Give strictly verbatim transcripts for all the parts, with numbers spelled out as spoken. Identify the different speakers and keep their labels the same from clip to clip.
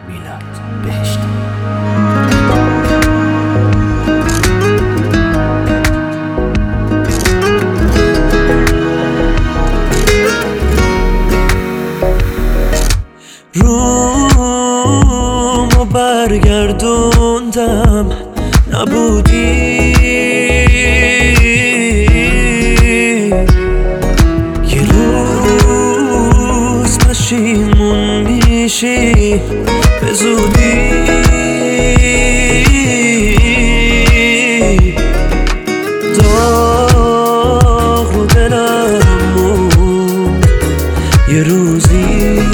Speaker 1: میلاد بهشتی.
Speaker 2: رومو برگردوندم نبودی، یه روز پشیمون میشی به زودی. داغ رو دلمون یه روزی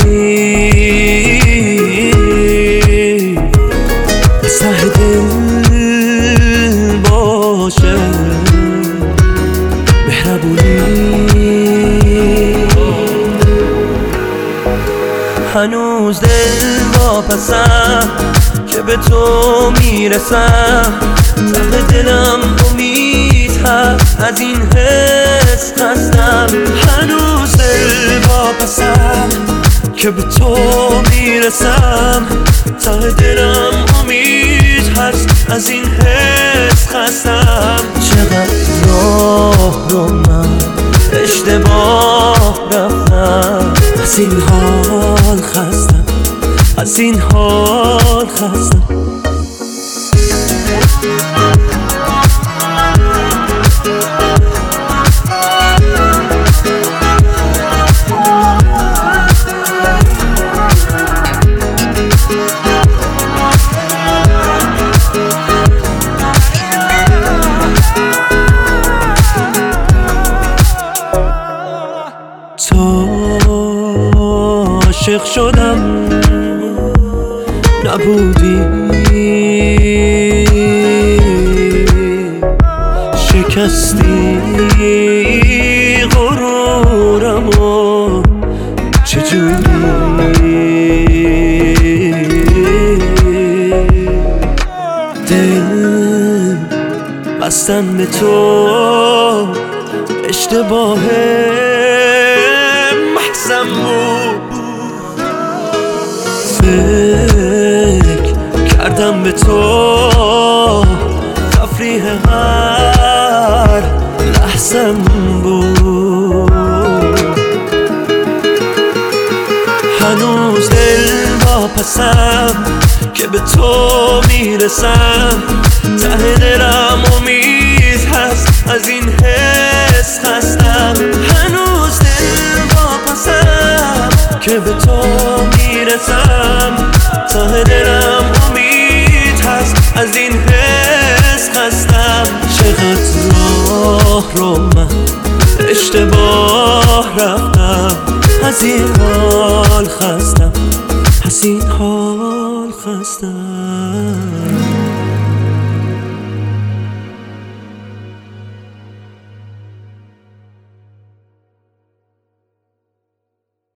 Speaker 2: ته دل باشه مهربونی. هنوز دل واپسم که به تو میرسم، ته دلم امید هست از این حس خستم. هنوز دل واپسم که به تو میرسم، ته دلم امید هست از این حس خستم. چقدر راه رو من اشتباه رفتم، از این حال خستم، از این حال خستم. عاشق شدم نبودی، شکستی غرورمو چجوری. دل بستن به تو اشتباه محضم بود، فکر کردم به تو تفریح هر لحظم بود. هنوز دل واپسم که به تو میرسم، ته دلم امید هست از این حس خستم. هنوز دل واپسم که به تو میرسم، ته دلم امید هست از این حس خستم. چقدر راه رو من اشتباه رفتم، از این حال خستم، از این حال خستم.